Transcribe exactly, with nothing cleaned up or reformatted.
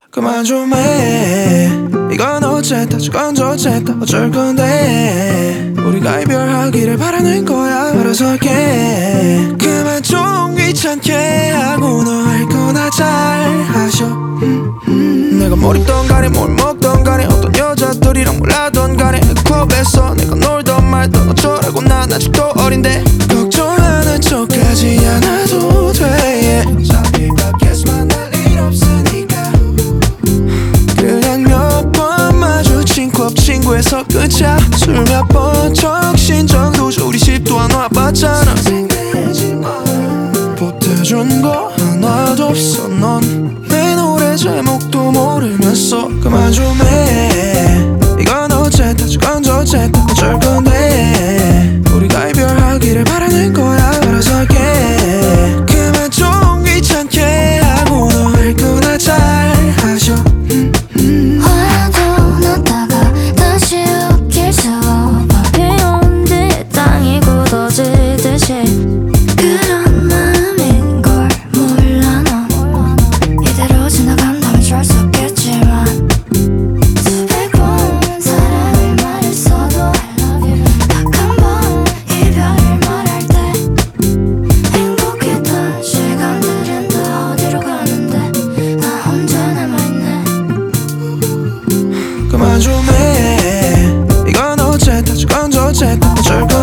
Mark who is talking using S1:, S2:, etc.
S1: 그만 좀 해. 이건 어쨌다 저건 저쨌다 어쩔 건데 우리가 이별하기를 바라는 거야. 알아서 할게. 그만 좀 귀찮게 하고 너 할 거나 잘 하셔. 음, 음. 내가 뭘 입던 간에 뭘 먹던 간에 어떤 여자들이랑 몰라던 간에 그 클럽에서 내가 놀던 말던 어쩌라고 난 아직도 어린데 걱정하는 척하지 않아도 돼. 어차피 밖에서 만날 일 없으니까 그냥 몇 번 마주친 클럽 친구에서 끝이야. 술 몇 번 적신 정도죠. 우리 집도 안 와봤잖아. 보태준 거 하나도 없어. 넌 내 노래 제목도 모르면서 그만 좀 해. 이건 어쨌다 저건 저쨌다 어쩔 건데 우리가 이별하기를 바라는 거야. 알아서 할게. 그만 좀 귀찮게 하고 너 할 거나 잘 하셔. 음, 음.
S2: 화도 났다가 다시 웃길 수 없어. 비온 뒤 땅이 굳어지듯이 그런 마음인 걸 몰라. 넌 이대로 지나간다면 좋을 수 없겠지만 수백 번 사랑을 말했어도 I love you. 딱 한 번 이별을 말할 때 행복했던 시간들은 다 어디로 가는데 나 혼자 남아있네.
S1: 그만 좀 해. 이건 어쨌다 저건 저쨌다 어쩔 건데